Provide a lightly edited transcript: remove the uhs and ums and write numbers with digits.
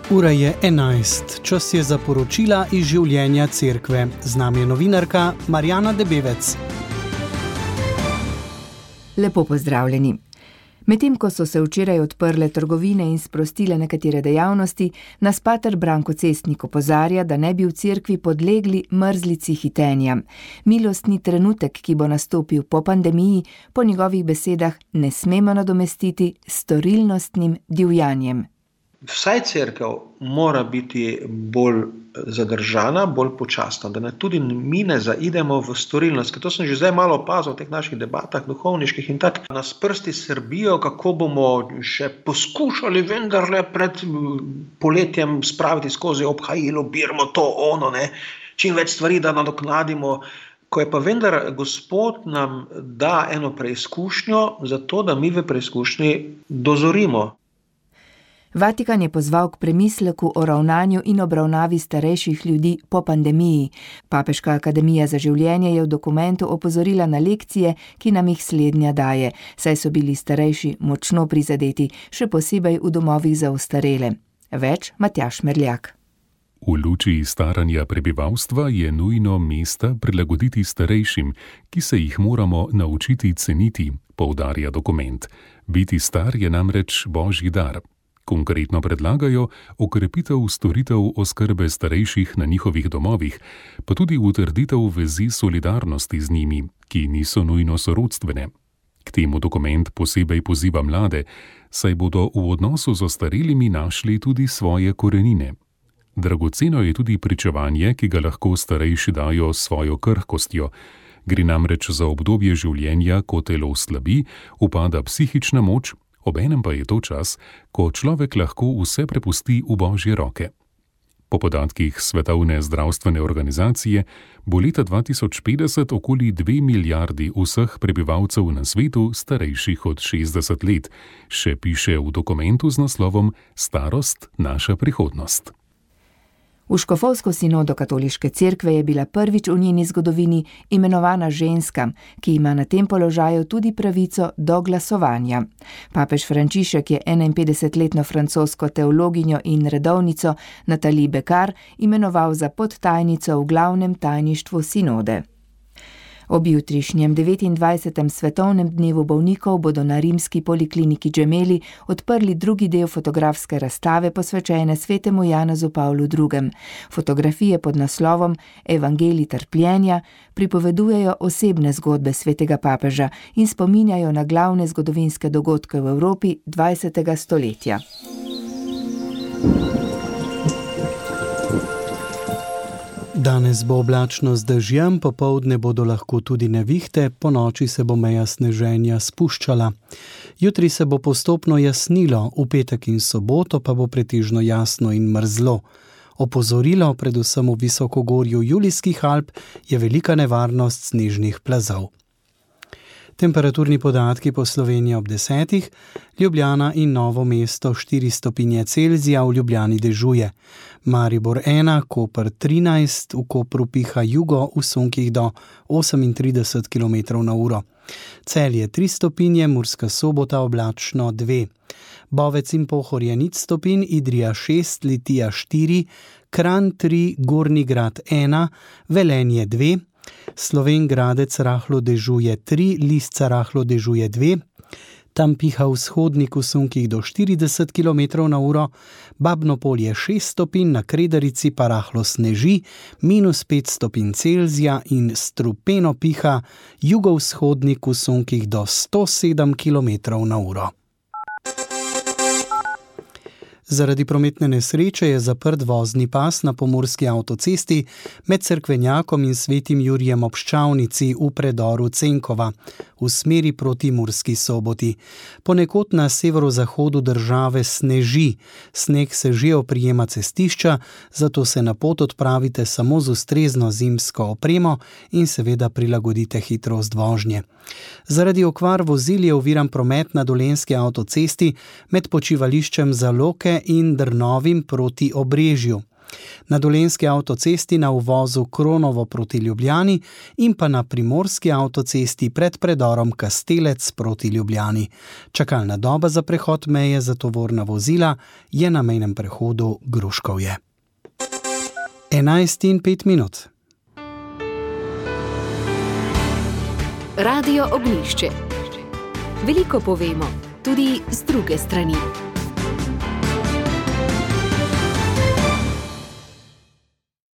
Ura je 11, čas je za poročila iz življenja cerkve. Z nami je novinarka Marjana Debevec. Lepo pozdravljeni. Medtem ko so se včeraj odprle trgovine in sprostile nekatere dejavnosti, nas pater Branko Cestnik opozarja, da ne bi v cerkvi podlegli mrzlici hitenja. Milostni trenutek, ki bo nastopil po pandemiji, po njegovih besedah ne smemo nadomestiti s storilnostnim divjanjem. Vsaj cerkev mora biti bolj zadržana, bolj počasna, da ne tudi mi ne zaidemo v storilnost. Ker to sem že zdaj malo opazil v teh naših debatah duhovniških in tako. Nas prsti srbijo, kako bomo še poskušali vendarle pred poletjem spraviti skozi obhajilo, birmo to, ono, ne, čim več stvari, da nadoknadimo. Ko je pa vendar Gospod nam da eno preizkušnjo, zato da mi v preizkušnji dozorimo. Vatikan je pozval k premisleku o ravnanju in obravnavi starejših ljudi po pandemiji. Papeška akademija za življenje je v dokumentu opozorila na lekcije, ki nam jih slednja daje, saj so bili starejši močno prizadeti, še posebej v domovih za ostarele. Več Matjaž Merljak. V luči staranja prebivalstva je nujno mesta prilagoditi starejšim, ki se jih moramo naučiti ceniti, poudarja dokument. Biti star je namreč božji dar. Konkretno predlagajo okrepitev storitev oskrbe starejših na njihovih domovih, pa tudi utrditev vezi solidarnosti z njimi, ki niso nujno sorodstvene. K temu dokument posebej poziva mlade, saj bodo v odnosu z ostarelimi našli tudi svoje korenine. Dragoceno je tudi pričevanje, ki ga lahko starejši dajo s svojo krhkostjo. Gre namreč za obdobje življenja, ko telo slabi, upada psihična moč, obenem pa je to čas, ko človek lahko vse prepusti v božje roke. Po podatkih Svetovne zdravstvene organizacije bo leta 2050 okoli 2 milijardi vseh prebivalcev na svetu starejših od 60 let, še piše v dokumentu z naslovom Starost – naša prihodnost. V škofovsko sinodo katoliške cerkve je bila prvič v njeni zgodovini imenovana ženska, ki ima na tem položaju tudi pravico do glasovanja. Papež Frančišek je 51-letno francosko teologinjo in redovnico Nathalie Beccard imenoval za podtajnico v glavnem tajništvu sinode. Ob jutrišnjem 29. svetovnem dnevu bolnikov bodo na rimski polikliniki Gemelli odprli drugi del fotografske razstave posvečene svetemu Janezu Pavlu II. Fotografije pod naslovom Evangelij trpljenja pripovedujejo osebne zgodbe svetega papeža in spominjajo na glavne zgodovinske dogodke v Evropi 20. stoletja. Danes bo oblačno z dežjem, popoldne bodo lahko tudi nevihte, ponoči se bo meja sneženja spuščala. Jutri se bo postopno jasnilo, v petek in soboto pa bo pretežno jasno in mrzlo. Opozorilo, predvsem v visokogorju Julijskih Alp, je velika nevarnost snežnih plazov. Temperaturni podatki po Sloveniji ob 10, Ljubljana in Novo mesto 4 stopinje Celzija, v Ljubljani dežuje. Maribor 1, Koper 13, v Kopru piha jugo, v sunkih do 38 km/h. Celje 3 stopinje, Murska Sobota oblačno 2. Bovec in Pohorje 0 stopinj, Idrija 6, Litija 4, Kranj 3, Gornji Grad 1, Velenje 2, Slovenj Gradec rahlo dežuje 3, Lisca rahlo dežuje 2, tam piha vzhodnik v sunkih do 40 km/h, Babno Polje 6 stopinj, na Kredarici pa rahlo sneži, -5 stopinj Celzija in strupeno piha jugovzhodnik v sunkih do 107 km/h. Zaradi prometne nesreče je zaprt vozni pas na pomurski avtocesti med Cerkvenjakom in Svetim Jurijem ob Ščavnici v predoru Cenkova v smeri proti Murski Soboti. Ponekod na severozahodu države sneži. Sneg se že oprijema cestišča, zato se na pot odpravite samo z ustrezno zimsko opremo in seveda prilagodite hitrost vožnje. Zaradi okvar vozil je oviran promet na Dolenjski avtocesti med počivališčem Zaloke in Drnovim proti Obrežju. Na Dolenjski avtocesti na uvozu Kronovo proti Ljubljani in pa na Primorski avtocesti pred predorom Kastelec proti Ljubljani. Čakalna doba za prehod meje za tovorna vozila je na mejnem prehodu Gruškovje. 11:05. Radio Ognjišče. Veliko povemo, tudi z druge strani.